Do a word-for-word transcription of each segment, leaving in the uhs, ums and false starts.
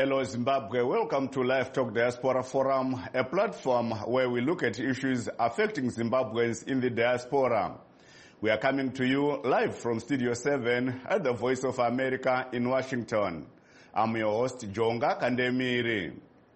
Hello Zimbabwe, welcome to Live Talk Diaspora Forum, a platform where we look at issues affecting Zimbabweans in the diaspora. We are coming to you live from Studio seven at the Voice of America in Washington. I'm your host, Jonga Kandemiri.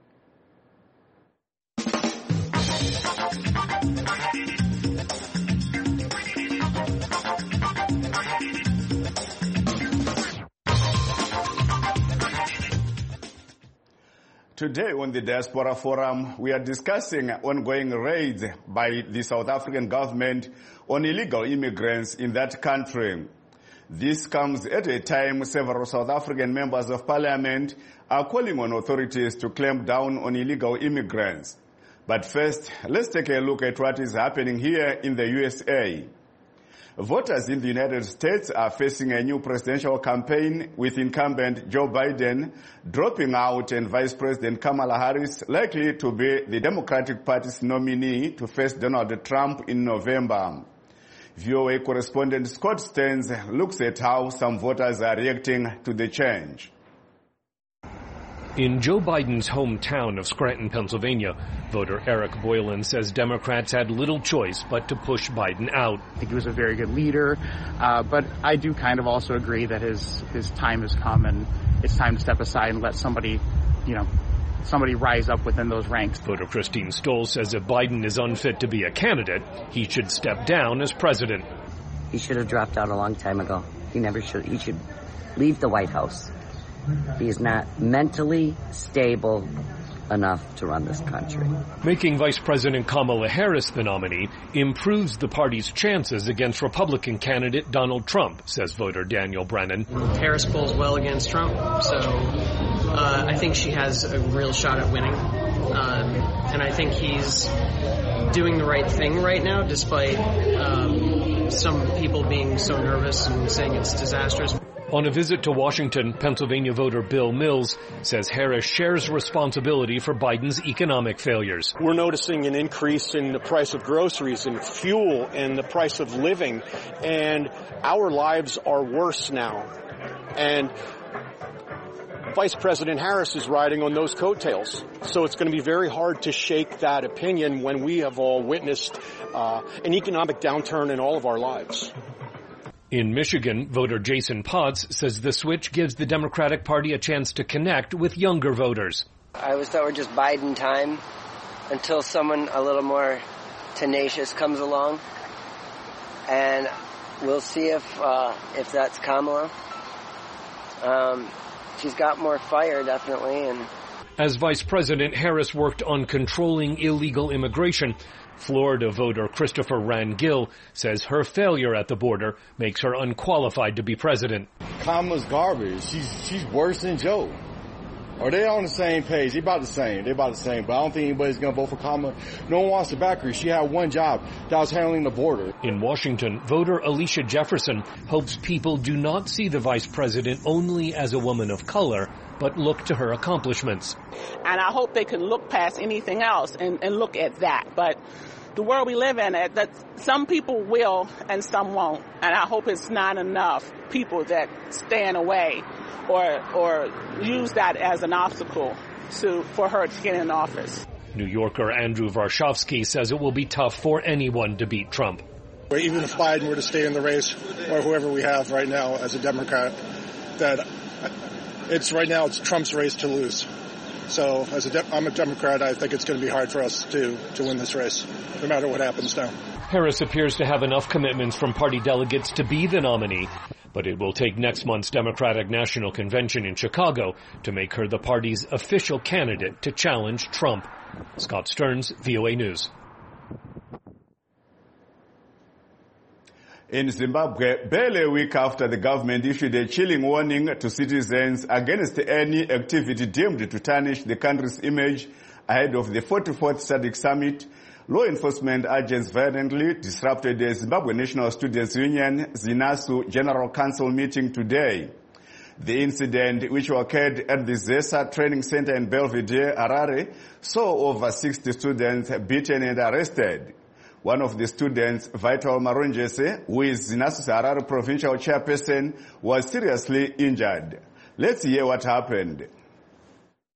Today on the Diaspora Forum, we are discussing ongoing raids by the South African government on illegal immigrants in that country. This comes at a time several South African members of parliament are calling on authorities to clamp down on illegal immigrants. But first, let's take a look at what is happening here in the U S A. Voters in the United States are facing a new presidential campaign with incumbent Joe Biden dropping out and Vice President Kamala Harris likely to be the Democratic Party's nominee to face Donald Trump in November. V O A correspondent Scott Stearns looks at how some voters are reacting to the change. In Joe Biden's hometown of Scranton, Pennsylvania, voter Eric Boylan says Democrats had little choice but to push Biden out. I think he was a very good leader, uh, but I do kind of also agree that his, his time has come and it's time to step aside and let somebody, you know, somebody rise up within those ranks. Voter Christine Stoll says if Biden is unfit to be a candidate, he should step down as president. He should have dropped out a long time ago. He never should. He should leave the White House. He is not mentally stable enough to run this country. Making Vice President Kamala Harris the nominee improves the party's chances against Republican candidate Donald Trump, says voter Daniel Brennan. Harris polls well against Trump, so uh, I think she has a real shot at winning. Um, and I think he's doing the right thing right now, despite um, some people being so nervous and saying it's disastrous. On a visit to Washington, Pennsylvania voter Bill Mills says Harris shares responsibility for Biden's economic failures. We're noticing an increase in the price of groceries and fuel and the price of living, and our lives are worse now. And Vice President Harris is riding on those coattails. So it's going to be very hard to shake that opinion when we have all witnessed uh, an economic downturn in all of our lives. In Michigan, voter Jason Potts says the switch gives the Democratic Party a chance to connect with younger voters. I always thought we're just Biden time until someone a little more tenacious comes along. And we'll see if uh, if that's Kamala. Um, she's got more fire, definitely. And as Vice President, Harris worked on controlling illegal immigration. Florida voter Christopher Rangill says her failure at the border makes her unqualified to be president. Kamala's garbage. She's she's worse than Joe. Or they on the same page. They about the same. They about the same. But I don't think anybody's going to vote for Kamala. No one wants to back her. She had one job. That was handling the border. In Washington, voter Alicia Jefferson hopes people do not see the vice president only as a woman of color, but look to her accomplishments. And I hope they can look past anything else and, and look at that. But the world we live in, that some people will and some won't. And I hope it's not enough people that stand away or or use that as an obstacle to for her to get in office. New Yorker Andrew Varshovsky says it will be tough for anyone to beat Trump. Even if Biden were to stay in the race, or whoever we have right now as a Democrat, that it's right now it's Trump's race to lose. So as a de- I'm a Democrat, I think it's going to be hard for us to, to win this race, no matter what happens now. Harris appears to have enough commitments from party delegates to be the nominee, but it will take next month's Democratic National Convention in Chicago to make her the party's official candidate to challenge Trump. Scott Stearns, V O A News. In Zimbabwe, barely a week after the government issued a chilling warning to citizens against any activity deemed to tarnish the country's image ahead of the forty-fourth SADC summit, law enforcement agents violently disrupted the Zimbabwe National Students' Union ZINASU General Council meeting today. The incident, which occurred at the ZESA Training Center in Belvedere, Harare, saw over sixty students beaten and arrested. One of the students, Vital Marunjese, who is ZINASU's Harare provincial chairperson, was seriously injured. Let's hear what happened.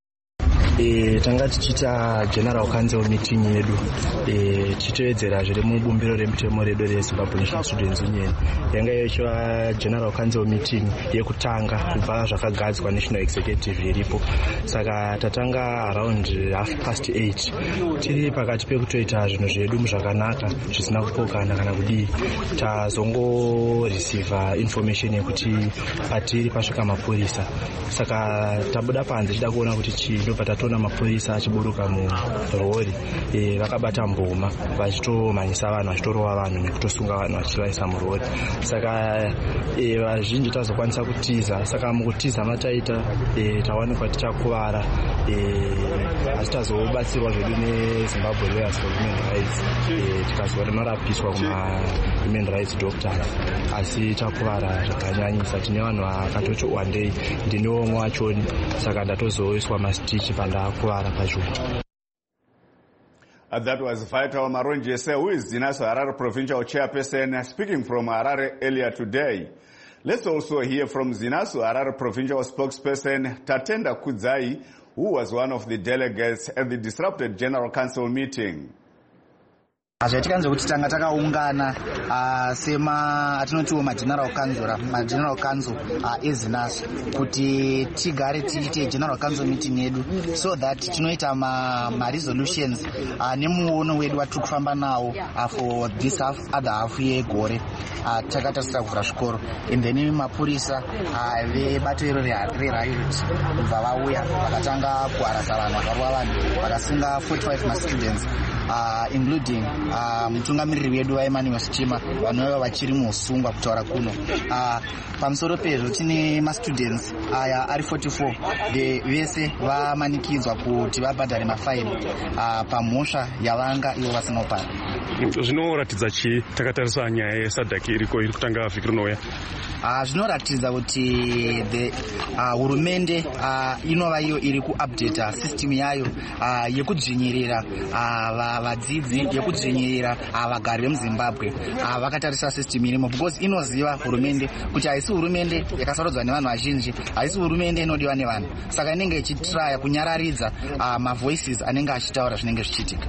e, tanga tichita general council meeting yedu e, tichitevedzera zviri mubumbiro remutemo redu reZimbabwe National Students Union. Yanga ichiva general council meeting yekutanga kubva zvakagadzwa national executive iripo. Saka tatanga around half past eight. Tiri pakati pekutoita zvinhu zvedu zvakanaka zvisina kupokana kana kudii. Tazongo receive information yekuti patiri pasvika mapurisa. Saka tabuda panze tichida kuona kuti chii, ndobva tatoona mapurisa achiburuka murori e, vakabata mboma vachitomhanyisa vanhu vachitorova vanhu nekutosunga vanhu vachivaisa murori. Saka e, vazhinji tazokwanisa kutiza. Saka mukutiza mataita e, tawanikwa tichakuvara e, asi tazobatsirwa zvedu neZimbabwe Lawyers for Human Rights e, tikazova rimarapiswa kuma human rights doctors, asi takuvara zvakanyanyisa. Tine vanhu vakatoti wandei ndinewo umwe wachoni, saka ndatozoiswa mastitch pandakuvara pachona. Uh, that was Vital Maronjese, who is Zinaso Harare Provincial Chairperson, speaking from Harare earlier today. Let's also hear from Zinaso Harare Provincial Spokesperson Tatenda Kudzai, who was one of the delegates at the disrupted General Council meeting. Zvatikanzwa kuti tanga takaungana sema atinotiwo mageneral council mageneral council eZinaso kuti tigare tiite general council meeting yedu so that tinoita ma, ma resolutions nemuono wedu watiri kufamba nawo for this half, other half yegore takatarisira kuvhura zvikoro, and then mapurisa vebato iro reriot kubva vauya vakatanga kuharasa vanhu vakarova vanhu vakasunga forty-five mastudents uh, including uh, mutungamiriri wedu waEmmanuel Sichima vanova vachiri musungwa kutaura kuno. uh, pamusoro pezvo tine mastudents aya ari forty-four vese vamanikidzwa kuti vabhadhare mafaini uh, pamhosva yavanga ivo vasinopara. Zvinoratidza chi takatarisa nyaya yesadhaki iriko iri kutanga vhiki rinouya? Uh, zvinoratidza kuti the hurumende uh, uh, inova iyo iri kuupdata system yayo uh, yekudzvinyirira uh, vadzidzi yekudzvinyirira uh, vagari vemuZimbabwe uh, vakatarisa system irimo, because inoziva hurumende kuti haisi hurumende yakasarodzwa nevanhu vazhinji, haisi hurumende inodiwa nevanhu, saka inenge ichitraya kunyararidza uh, mavoices anenge achitaura zvinenge zvichiitika.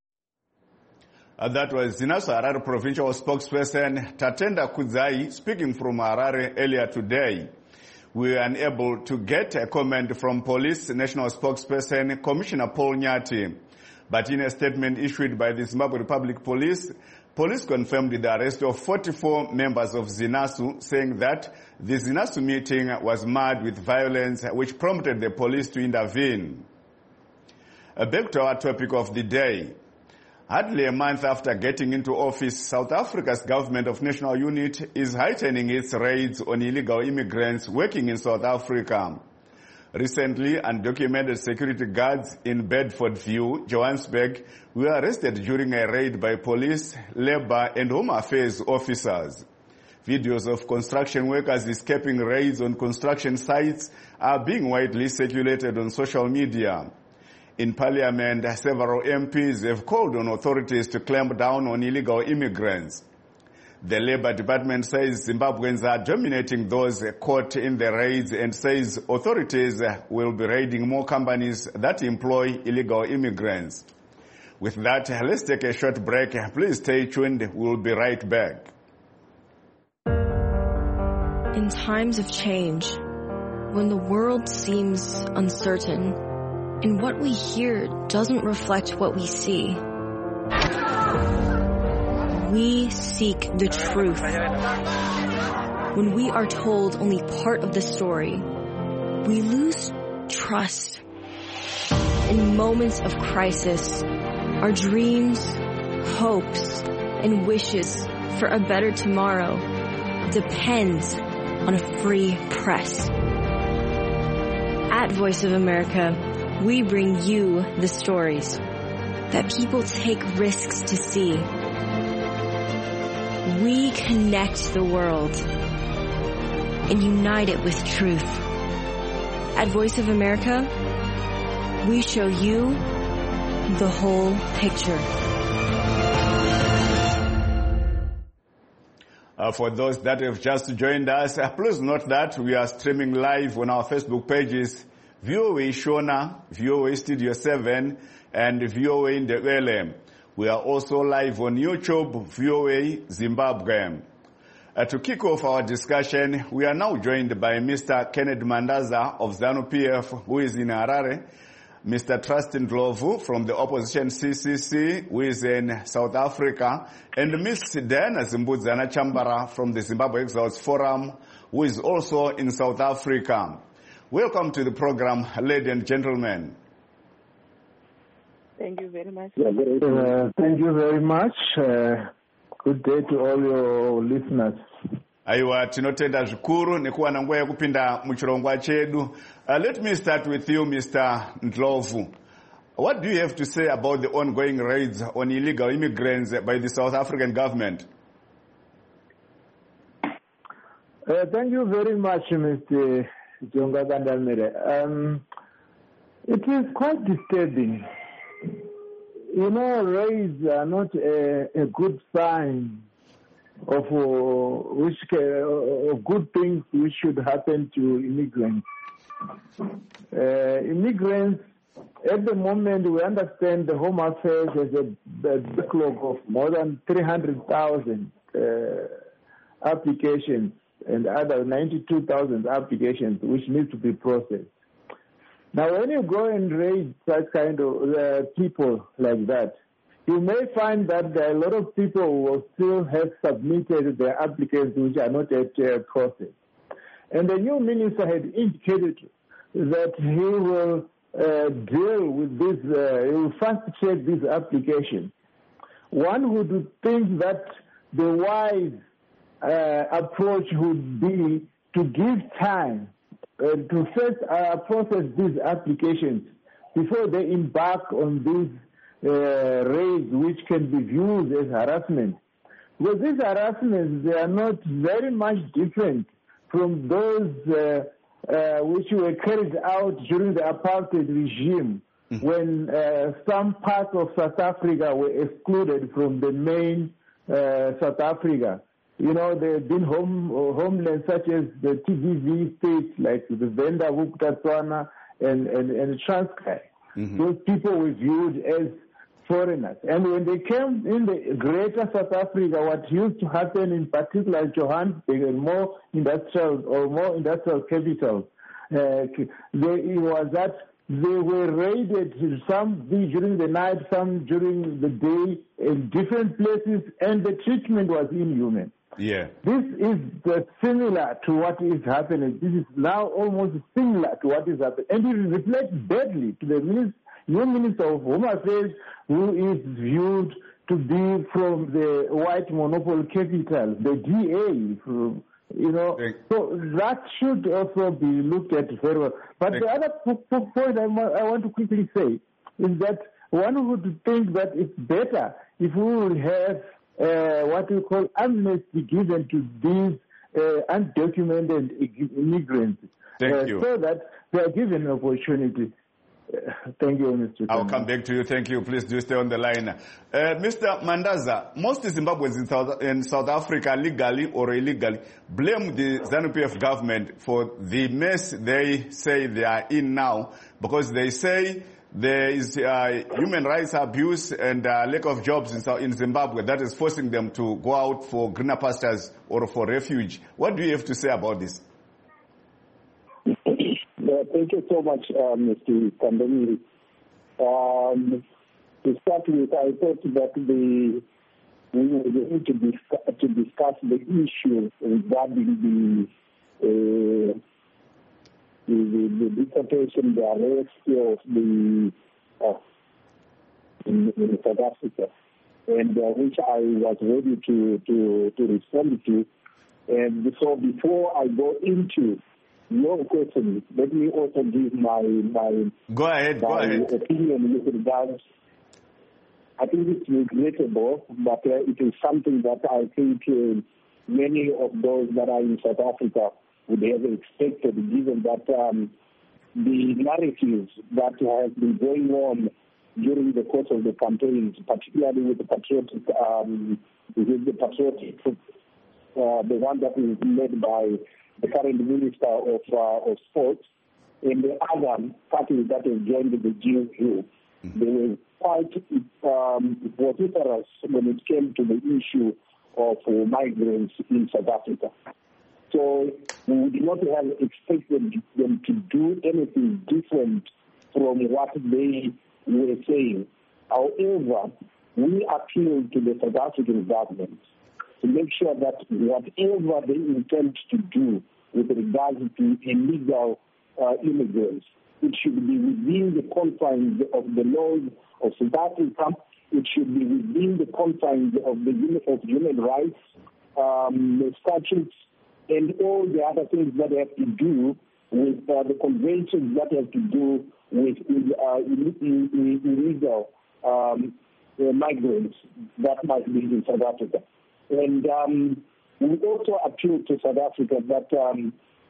Uh, that was Zinaso Harare Provincial Spokesperson Tatenda Kudzai speaking from Harare earlier today. We were unable to get a comment from Police National Spokesperson Commissioner Paul Nyati. But in a statement issued by the Zimbabwe Republic Police, police confirmed the arrest of forty-four members of Zinaso, saying that the Zinaso meeting was marred with violence, which prompted the police to intervene. Uh, back to our topic of the day. Hardly a month after getting into office, South Africa's government of national unity is heightening its raids on illegal immigrants working in South Africa. Recently, undocumented security guards in Bedfordview, Johannesburg, were arrested during a raid by police, labor and home affairs officers. Videos of construction workers escaping raids on construction sites are being widely circulated on social media. In Parliament, several M Ps have called on authorities to clamp down on illegal immigrants. The Labour Department says Zimbabweans are dominating those caught in the raids and says authorities will be raiding more companies that employ illegal immigrants. With that, let's take a short break. Please stay tuned. We'll be right back. In times of change, when the world seems uncertain, and what we hear doesn't reflect what we see, we seek the truth. When we are told only part of the story, we lose trust. In moments of crisis, our dreams, hopes, and wishes for a better tomorrow depends on a free press. At Voice of America, we bring you the stories that people take risks to see. We connect the world and unite it with truth. At Voice of America, we show you the whole picture. Uh, for those that have just joined us, uh, please note that we are streaming live on our Facebook pages, V O A Shona, V O A Studio seven, and V O A Ndebele. We are also live on YouTube, V O A Zimbabwe. Uh, to kick off our discussion, we are now joined by Mister Kenneth Mandaza of ZANU P F, who is in Harare, Mister Trustin Ndlovu from the opposition C C C, who is in South Africa, and Miss Diana Zimbudzana Chambara from the Zimbabwe Exiles Forum, who is also in South Africa. Welcome to the program, ladies and gentlemen. Thank you very much. Uh, thank you very much. Uh, good day to all your listeners. Aiwa, tinotenda zvikuru nekuwa na nguva yekupinda muchirongwa chedu. Uh, let me start with you, Mister Ndlovu. What do you have to say about the ongoing raids on illegal immigrants by the South African government? Uh, thank you very much, Mister Jonga Gandamere. Um, it is quite disturbing. You know, raids are not a, a good sign of uh, which uh, of good things which should happen to immigrants. Uh, immigrants, at the moment, we understand the Home Affairs has a, a backlog of more than three hundred thousand uh, applications and other ninety-two thousand applications which need to be processed. Now, when you go and raid such kind of uh, people like that, you may find that there are a lot of people who will still have submitted their applications which are not yet uh, processed. And the new minister had indicated that he will uh, deal with this, uh, he will fast-track these applications. One would think that the wise uh, approach would be to give time uh, to first uh, process these applications before they embark on these Uh, raids which can be viewed as harassment. Because these harassments, they are not very much different from those uh, uh, which were carried out during the apartheid regime mm-hmm. when uh, some parts of South Africa were excluded from the main uh, South Africa. You know, there have been home, homelands such as the T V V states like the Venda, Vukutatswana, and, and, and Transkei. Mm-hmm. Those people were viewed as foreigners. And when they came in the greater South Africa, what used to happen in particular Johannesburg and more industrial or more industrial capitals, uh, they, it was that they were raided, some during the night, some during the day, in different places, and the treatment was inhuman. Yeah. This is uh, similar to what is happening. This is now almost similar to what is happening. And it reflects badly to the minister, new Minister of Home Affairs, who is viewed to be from the white monopoly capital, the D A, from, you know. Thank so that should also be looked at very well. But Thank the other point I want to quickly say is that one would think that it's better if we will have uh, what we call amnesty given to these uh, undocumented immigrants, Thank uh, you. so that they are given an opportunity. Thank you, Mister I'll come back to you. Thank you. Please do stay on the line. Uh, Mister Mandaza, most Zimbabweans in South, in South Africa, legally or illegally, blame the ZANU P F government for the mess they say they are in now, because they say there is uh, human rights abuse and uh, lack of jobs in, in Zimbabwe that is forcing them to go out for greener pastures or for refuge. What do you have to say about this? Uh, thank you so much, uh, Mister Kandamiri. Um, to start with, I thought that the, we were going to, discuss, to discuss the issue regarding the, uh, the, the, the deportation, the arrest of the uh, in, in South Africa, and uh, which I was ready to, to, to respond to. And so before I go into your question, let me also give my my, go ahead, my go ahead. opinion with regards. I think it's regrettable, but uh, it is something that I think uh, many of those that are in South Africa would have expected, given that um, the narratives that have been going on during the course of the campaigns, particularly with the patriotic, um, with the patriotic, uh, the one that is led by the current Minister of, uh, of Sports, and the other parties that have joined the G N U, mm-hmm. they were quite um, vociferous when it came to the issue of uh, migrants in South Africa. So we would not have expected them to do anything different from what they were saying. However, we appeal to the South African government to make sure that whatever they intend to do with regards to illegal uh, immigrants, it should be within the confines of the laws of South Africa. It should be within the confines of the of human rights um, the statutes and all the other things that have to do with uh, the conventions that have to do with, with uh, illegal um, uh, migrants that might be in South Africa. And um, we also appeal to South Africa that um,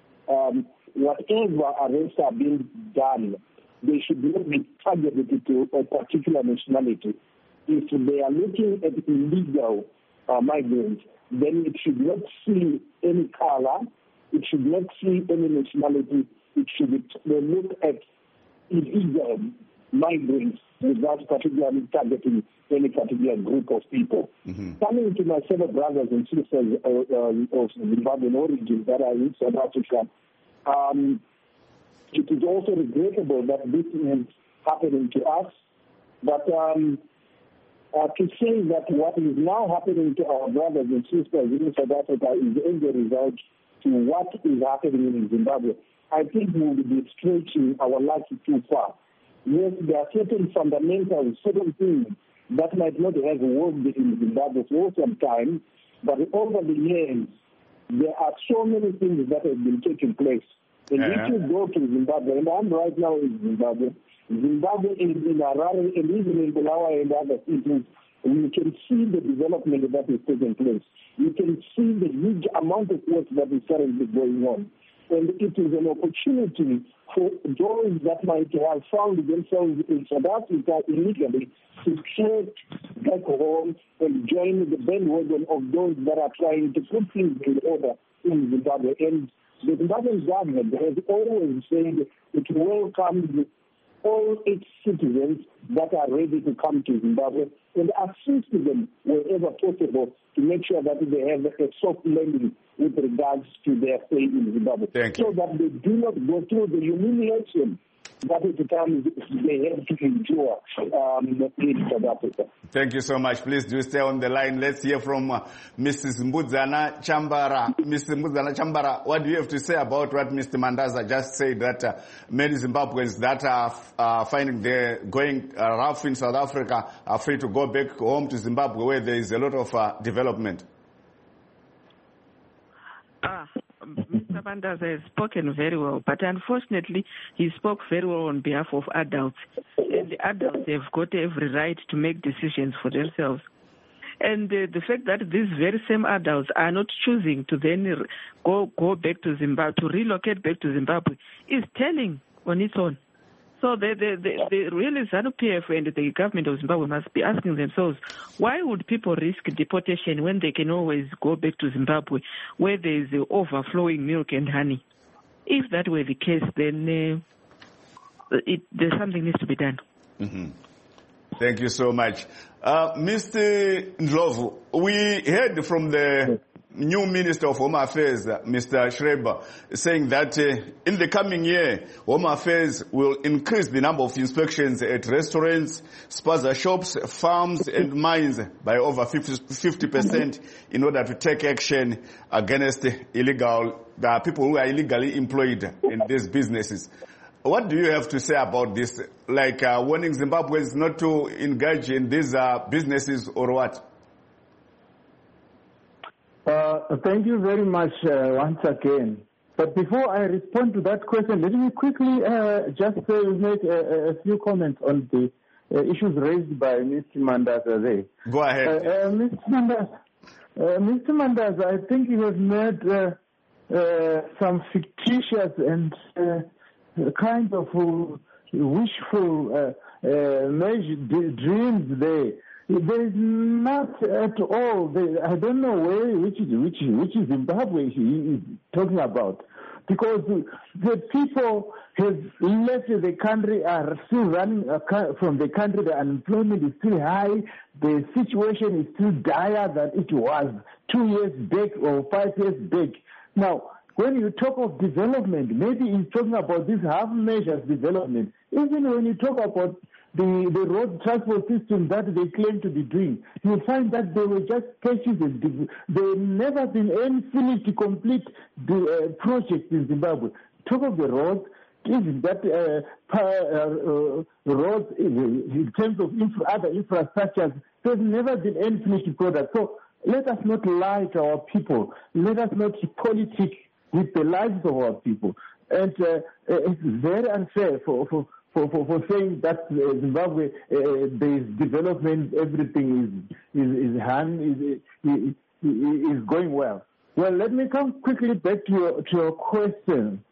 um, whatever arrests are being done, they should not be targeted to a particular nationality. If they are looking at illegal uh, migrants, then it should not see any color, it should not see any nationality, it should look at illegal migrants without particularly targeting any particular group of people. Mm-hmm. Coming to my fellow brothers and sisters uh, uh, of Zimbabwean origin that are in South Africa, um, it is also regrettable that this is happening to us, but um, Uh, to say that what is now happening to our brothers and sisters in South Africa is as a result to what is happening in Zimbabwe, I think we will be stretching our luck too far. Yes, there are certain fundamental, certain things that might not have worked in Zimbabwe for some time, but over the years, there are so many things that have been taking place. And uh-huh. if you go to Zimbabwe, and I'm right now in Zimbabwe, Zimbabwe is in Harare and even in Bulawayo and other cities, we can see the development that is taking place. You can see the huge amount of work that is currently going on. And it is an opportunity for those that might have found themselves in South Africa illegally to trek back home and join the bandwagon of those that are trying to put things in order in Zimbabwe. And the Zimbabwean government has always said it welcomes all its citizens that are ready to come to Zimbabwe and assist them wherever possible to make sure that they have a soft landing with regards to their stay in Zimbabwe. Thank so you. that they do not go through the humiliation that at times they have to endure um, in South Africa. Thank you so much. Please do stay on the line. Let's hear from uh, Missus Mbudzana Chambara. Missus Mbudzana Chambara, what do you have to say about what Mister Mandaza just said, that uh, many Zimbabweans that are uh, finding they're going uh, rough in South Africa are free to go back home to Zimbabwe where there is a lot of uh, development? Ah. Mister Mandaza has spoken very well, but unfortunately he spoke very well on behalf of adults. And the adults have got every right to make decisions for themselves. And uh, the fact that these very same adults are not choosing to then go, go back to Zimbabwe, to relocate back to Zimbabwe, is telling on its own. So the, the, the, the really ZANU-P F and the government of Zimbabwe must be asking themselves, why would people risk deportation when they can always go back to Zimbabwe where there is overflowing milk and honey? If that were the case, then uh, it, there's something needs to be done. Mm-hmm. Thank you so much. Uh, Mister Ndlovu, we heard from the new Minister of Home Affairs, uh, Mister Schreiber, saying that uh, in the coming year, Home Affairs will increase the number of inspections at restaurants, spaza shops, farms and mines by over fifty percent in order to take action against illegal uh, people who are illegally employed in these businesses. What do you have to say about this? Like uh, warning Zimbabweans not to engage in these uh, businesses or what? Uh, thank you very much uh, once again. But before I respond to that question, let me quickly uh, just uh, make a, a few comments on the uh, issues raised by Mister Mandaza there. Go ahead. Uh, uh, Mister Mandaza, uh, Mister Mandaza, I think you have made uh, uh, some fictitious and uh, kind of uh, wishful uh, uh, measure, dreams there. There is not at all. There, I don't know where, which is which, which is Zimbabwe he is talking about. because the people have left the country, are still running from the country. The unemployment is still high. The situation is still dire than it was two years back or five years back. Now, when you talk of development, maybe he's talking about this half measures development. Even when you talk about the, the road transport system that they claim to be doing, you find that they were just patches. They've never been any finished to complete the uh, projects in Zimbabwe. Talk of the roads, even that uh, uh, uh, roads in, in terms of infra, other infrastructures, there's never been any finished product. So let us not lie to our people. Let us not politic with the lives of our people. And uh, it's very unfair for, for For, for, for saying that uh, Zimbabwe, uh, there is development, everything is is is, hand, is, is is going well. Well, let me come quickly back to your to your question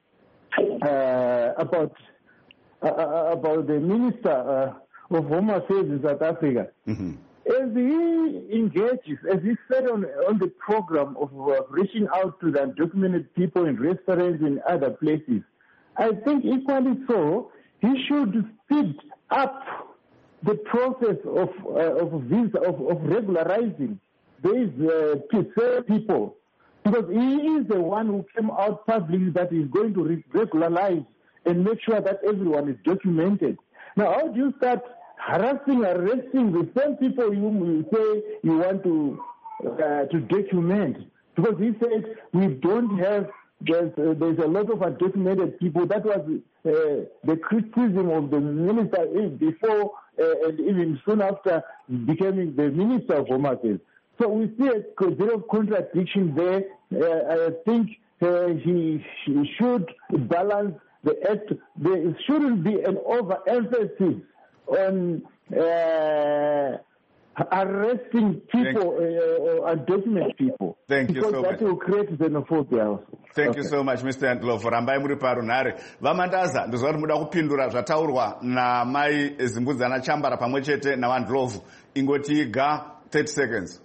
uh, about uh, about the Minister uh, of Home Affairs in South Africa. Mm-hmm. As he engages, as he said on on the program of uh, reaching out to the undocumented people in restaurants and other places, I think equally so, he should speed up the process of uh, of visa of, of regularizing these uh, people, because he is the one who came out publicly that is going to re- regularize and make sure that everyone is documented. Now, how do you start harassing, arresting the same people you, you say you want to uh, to document? Because he said we don't have. There's, uh, there's a lot of undocumented people. That was uh, the criticism of the minister before uh, and even soon after becoming the Minister of Home Affairs. So we see a bit of contradiction there. Uh, I think uh, he, he should balance the act. There shouldn't be an overemphasis on uh, arresting people uh, or undocumented people. Thank you so much. Because that will create xenophobia also. Thank okay. you so much, Mister Ndlovu. Rambai muri parunhare. Vamandaza, ndizwa kuti muda kupindura zvataurwa namai Zimbudzana Chambara pamwechete naVandlovu. Ingoti ga thirty seconds.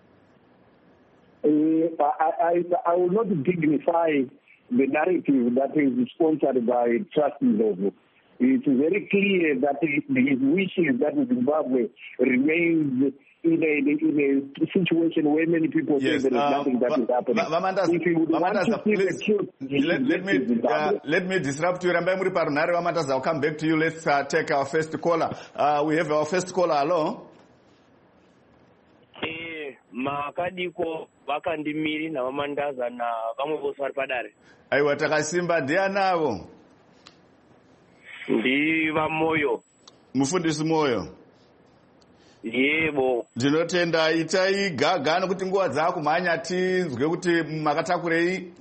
Uh, I, I, I will not dignify the narrative that is sponsored by Trust Ndlovu. It's very clear that his wish is that Zimbabwe remains in a, in a situation where many people yes, say there is um, nothing that is happening. Vamandaza, if you would want to see the truth, let, let, me, uh, let me disrupt you. Rambai muri parunhare, Vamandaza, I'll come back to you. Let's uh, take our first caller. Uh, we have our first caller. Hello? Eh, makadiko vakandimiri na Vamandaza na vamwe vose vari padare. Aiwa, takasimba ndianavo. Ndiva Moyo. Mufundisi Moyo. Yebo. Ndinotenda itai gaga nokuti nguva dzakumhanya tinzwe kuti makatakurei.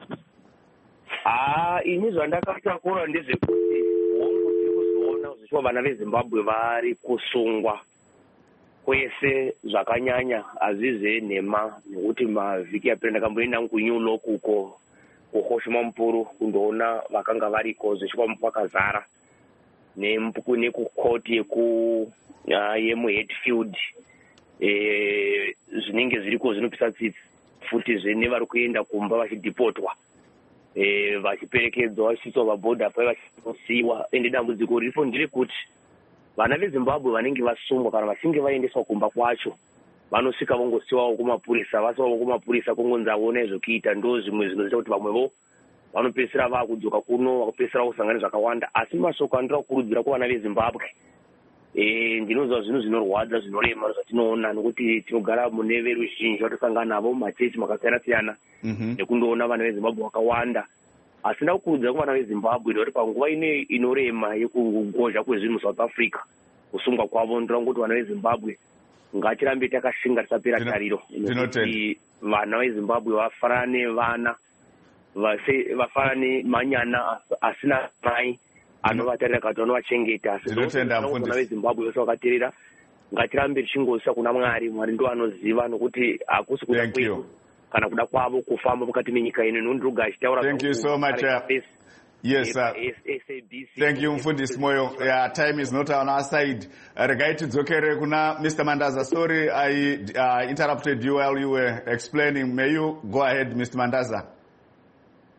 Ah, ini zvandakatakura ndezvekuti hongu tiri kuzoona zvichwa vana veZimbabwe vari kusungwa kwese zvakanyanya azvize nhema nekuti mavhiki apera ndakamboenda kuNew York uko kuHoshima Mpuru kundoona vakanga variko zvichwa mpakazara nekukoti yeku yemuHatfield eh zvinenge zviriko zvinopisa tsitsi futi zvene vari kuenda kumba vachidipotwa eh vachiperekedzwa vachiswa paboda pa vachisiwa ende dambudziko riripo ndirekuti vana veZimbabwe vanenge vasungwa kana vachinge vaendeswa kumba kwacho vanosvika vongosiwawo kumapurisa vasiwawo kumapurisa kungonza aona zvokuita ndo zvimwe zvinoita kuti vamwevo vanopesera vakudzoka kuno vakupesera kusangana zvakawanda asi mashoko andira kukurudzira kuvana veZimbabwe eh ndinozwa zvinhu zvinorwadza zvinorema zvatinoona nokuti tinogara mune veruzhinji vatosangana navo mumachechi makasiyana siyana nekundoona vana veZimbabwe vakawanda asi ndakukurudzira kuvana veZimbabwe nekuti panguva ine inorema yekugozha kwezvinhu South Africa kusungwa kwavo ndira kuti vana veZimbabwe ngatirambe takashinga tisapera tariro nekuti vana veZimbabwe vafanane vana vase vafanane manyana asina mai anovatarira kuti anovachengeta asi tinotenda vana veZimbabwe vose vakaterera ngatirambe tichingosisa kuna Mwari Mwari ndo anoziva nokuti hakusi kuda kwedu kana kuda kwavo kufamba mukati menyika ino nondiruga achitaura. Thank you so much. Uh, yes, uh, thank you Mfundisi Moyo. Yeah, time is not on our side. Regai tidzokere kuna Mister Mandaza. Sorry I uh, interrupted you while you were explaining. May you go ahead, Mister Mandaza?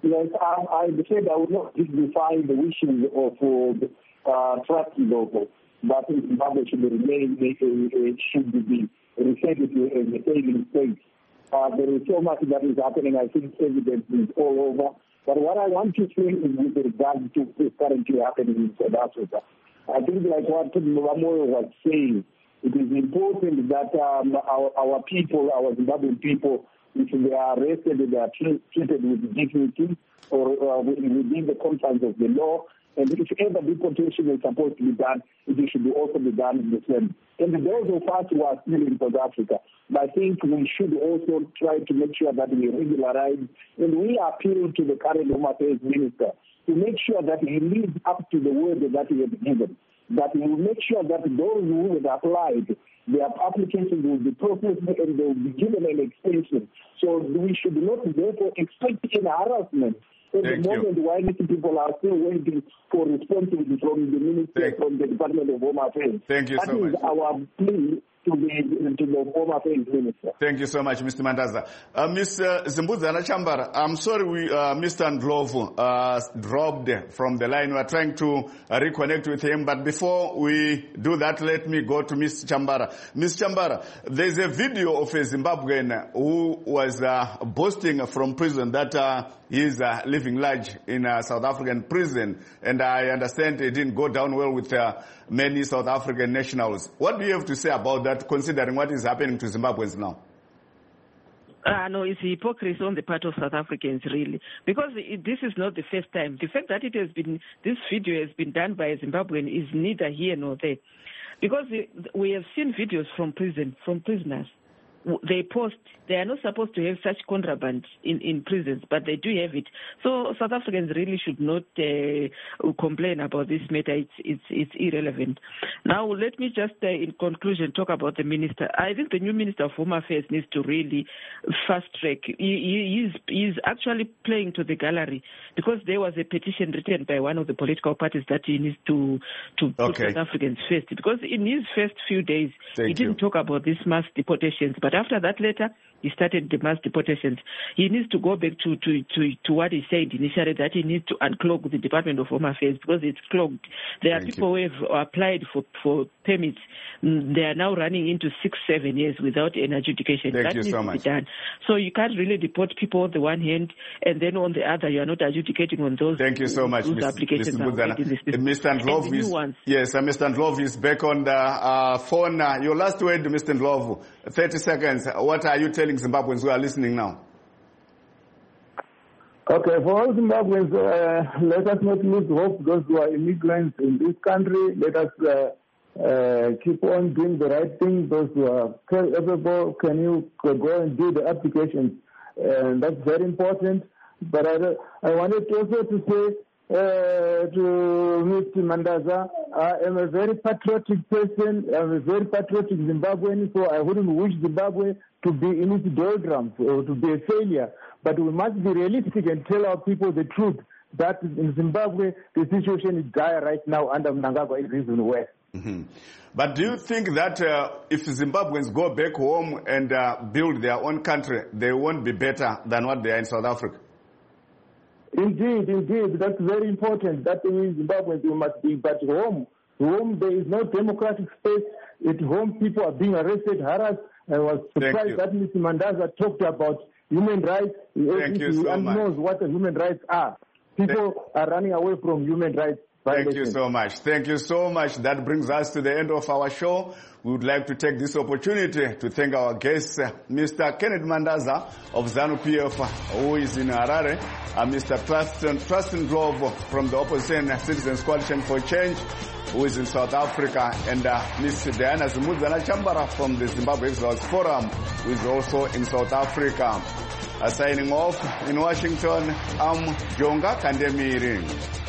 Yes, I, I said I would not dignify the wishes of uh, trust people, but Zimbabwe should remain, uh, should be referred to as a failing state. Uh, there is so much that is happening. I think evidence is all over. But what I want to say is with regard to what's currently happening in South Africa. I think like what Mwamoyo was saying, it is important that um, our, our people, our Zimbabwean people, if they are arrested, they are treated with dignity or uh, within the confines of the law. And if ever deportation is supposed to be done, it should also be done in the same. And those of us who are still in South Africa, I think we should also try to make sure that we regularize. And we appeal to the current Home Affairs Minister to make sure that he lives up to the word that he has given. That he will make sure that those who have applied, their applications will be processed and they will be given an extension. So we should not therefore expect any harassment at the moment while these people are still waiting for responses from the Minister, from the Department of Home Affairs. Thank you that so much. That is our plea to the, to the Home Affairs Minister. Thank you so much, Mister Mandaza. Uh, Mister Zimbudzana Chambara, I'm sorry we, uh, Mister Ndlovu uh, dropped from the line. We're trying to uh, reconnect with him, but before we do that, let me go to Mister Chambara. Mister Chambara, there's a video of a Zimbabwean who was uh, boasting from prison that uh, he's uh, living large in a South African prison, and I understand it didn't go down well with uh, many South African nationals. What do you have to say about that, considering what is happening to Zimbabweans now? Uh, no, it's hypocrisy on the part of South Africans, really, because it, this is not the first time. The fact that it has been, this video has been done by a Zimbabwean is neither here nor there, because we have seen videos from prison, from prisoners. They post, they are not supposed to have such contraband in, in prisons, but they do have it. So South Africans really should not uh, complain about this matter. It's, it's, it's irrelevant. Now, let me just, uh, in conclusion, talk about the minister. I think the new Minister of Home Affairs needs to really fast track. He, he, he's, he's actually playing to the gallery, because there was a petition written by one of the political parties that he needs to, to put okay. South Africans first. Because in his first few days, Thank he didn't you. talk about these mass deportations, but after that letter, he started the mass deportations. He needs to go back to, to, to, to what he said initially, that he needs to unclog the Department of Home Affairs, because it's clogged. There Thank are people you. who have applied for, for permits. They are now running into six, seven years without an adjudication. Thank that you needs so to much. be done. So you can't really deport people on the one hand, and then on the other, you are not adjudicating on those. Thank you so much, Mister Mister Budzana. Mister Ndlovu is, yes, uh, Mister Ndlovu is back on the uh, phone. Uh, your last word, Mister Ndlovu, thirty seconds. What are you telling Zimbabweans who are listening now? Okay, for all Zimbabweans, uh, let us not lose hope. Those who are immigrants in this country, let us uh, uh, keep on doing the right thing. Those who are capable, can you go and do the applications? And that's very important. But I, I wanted also to say uh, to Mister Mandaza, I am a very patriotic person. I'm a very patriotic Zimbabwean, so I wouldn't wish Zimbabwe to be in its doldrums or to be a failure. But we must be realistic and tell our people the truth, that in Zimbabwe, the situation is dire right now under Mnangagwa is even worse. Mm-hmm. But do you think that uh, if Zimbabweans go back home and uh, build their own country, they won't be better than what they are in South Africa? Indeed, indeed. That's very important. That means Zimbabweans, you must be back home. Home, there is no democratic space. At home, people are being arrested, harassed. I was surprised that Mister Mandaza talked about human rights. Thank you so and much. knows what the human rights are. People Thank are running away from human rights. Thank you so much. Thank you so much. That brings us to the end of our show. We would like to take this opportunity to thank our guest, Mister Kenneth Mandaza of ZANU-P F, who is in Harare, and Mister Trustin, Trustin Ndlovu from the Opposition Citizens Coalition for Change, who is in South Africa, and uh, Miss Diana Zimudzana Chambara from the Zimbabwe Exiles Forum, who is also in South Africa. Uh, signing off in Washington, I'm Jonga Kandemiri.